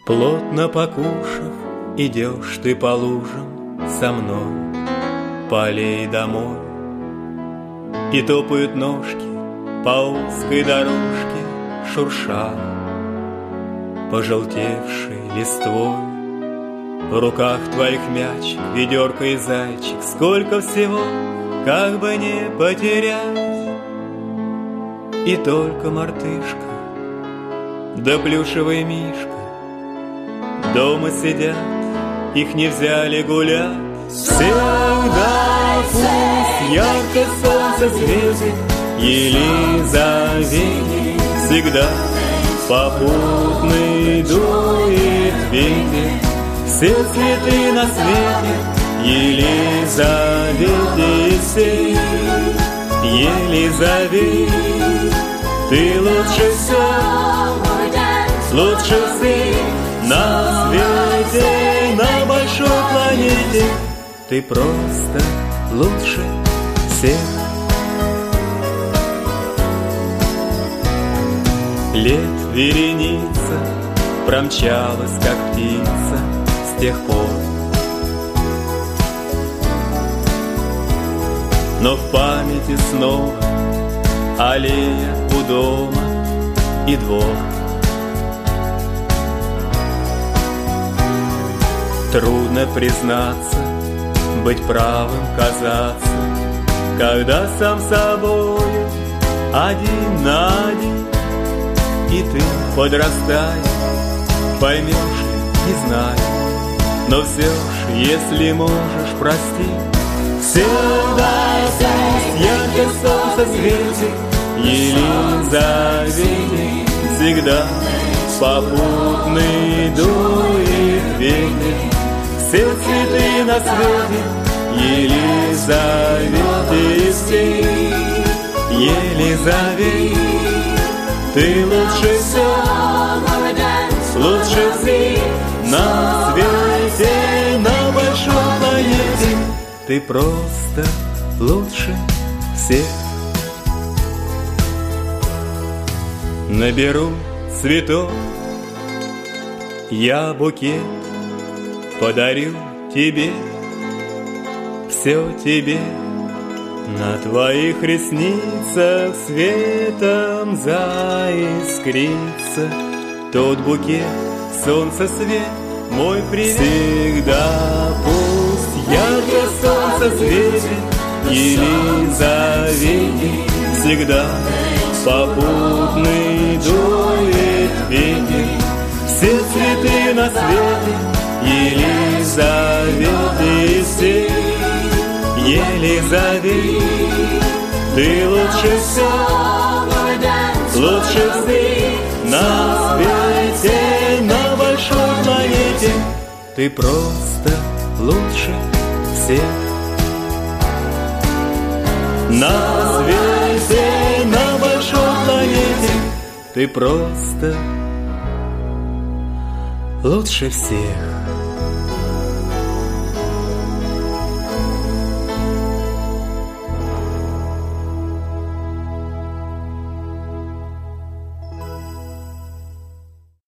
Плотно покушав, идешь ты по лужам со мной, по аллее домой. И топают ножки по узкой дорожке, шурша пожелтевшей листвой. В руках твоих мячик, ведерко и зайчик, сколько всего, как бы не потерять. И только мартышка, да плюшевый мишка дома сидят, их не взяли гулять. Всегда пусть ярко солнце светит, Елизавете всегда попутный дует ветер. Все цветы на свете Елизавете все. Елизавета, ты лучше все, лучше всех на свете, на большой планете. Ты просто лучше всех. Лет вереница промчалась, как птица, с тех пор. Но в памяти снова аллея у дома и двор. Трудно признаться, быть правым казаться, когда сам собою один на один. И ты, подрастая, поймешь ли, не знаю, но все ж, если можешь, прости. Всегда пусть ярко солнце светит, Елизавете всегда попутный дует ветер. Все цветы на свете Елизавете все. Елизавета, ты лучше все, лучше всех на свете, на большой планете. Ты просто лучше всех. Наберу цветов я букет, подарю тебе, все тебе. На твоих ресницах светом заискрится тот букет, солнце свет, мой привет. Всегда пусть ярко солнце светит, Елизавете всегда попутный дует ветер. Все цветы на свете Елизавете все. Елизавета, ты лучше все, лучше всех на свете, на большой планете. Ты просто лучше всех. На свете, на большой планете. Ты просто лучше всех.